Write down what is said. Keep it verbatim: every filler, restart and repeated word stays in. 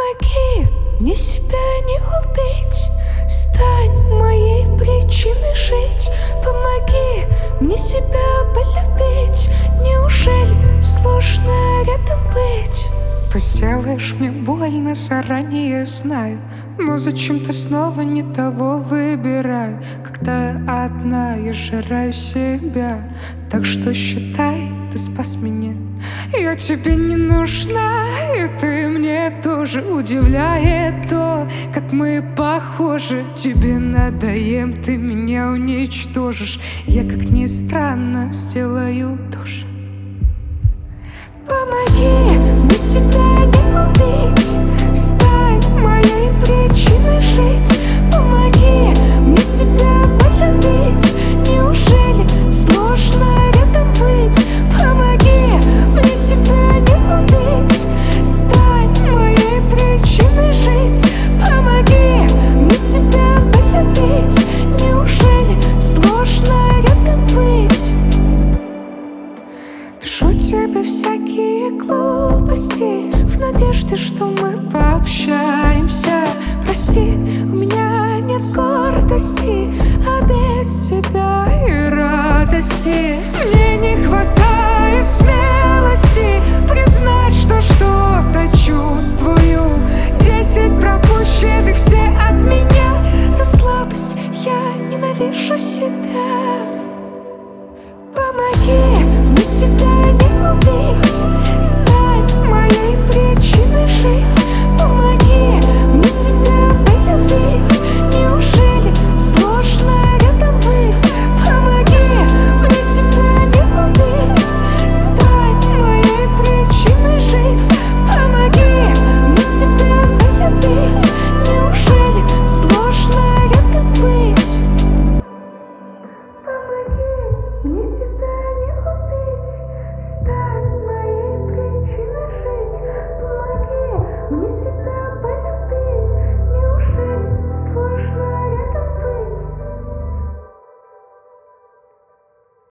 Помоги мне себя не убить, стань моей причиной жить. Помоги мне себя полюбить, неужели сложно рядом быть? Ты сделаешь мне больно, заранее знаю, но зачем-то снова не того выбираю. Когда я одна, я жраю себя, так что считай, ты спас меня. Я тебе не нужна, и ты мне тоже. Удивляет то, как мы похожи. Тебе надоем, ты меня уничтожишь. Я, как ни странно, сделаю тоже. Помоги мне себя не убить, стань моей причиной жить. Помоги мне себя полюбить, неужели сложно рядом быть? Помоги мне себя не убить, стань моей причиной жить. Помоги мне себя полюбить, неужели сложно рядом быть? Пишу тебе всякие глупости в надежде, что мы пообщаемся. Прости, у меня нет гордости, а без тебя и радости мне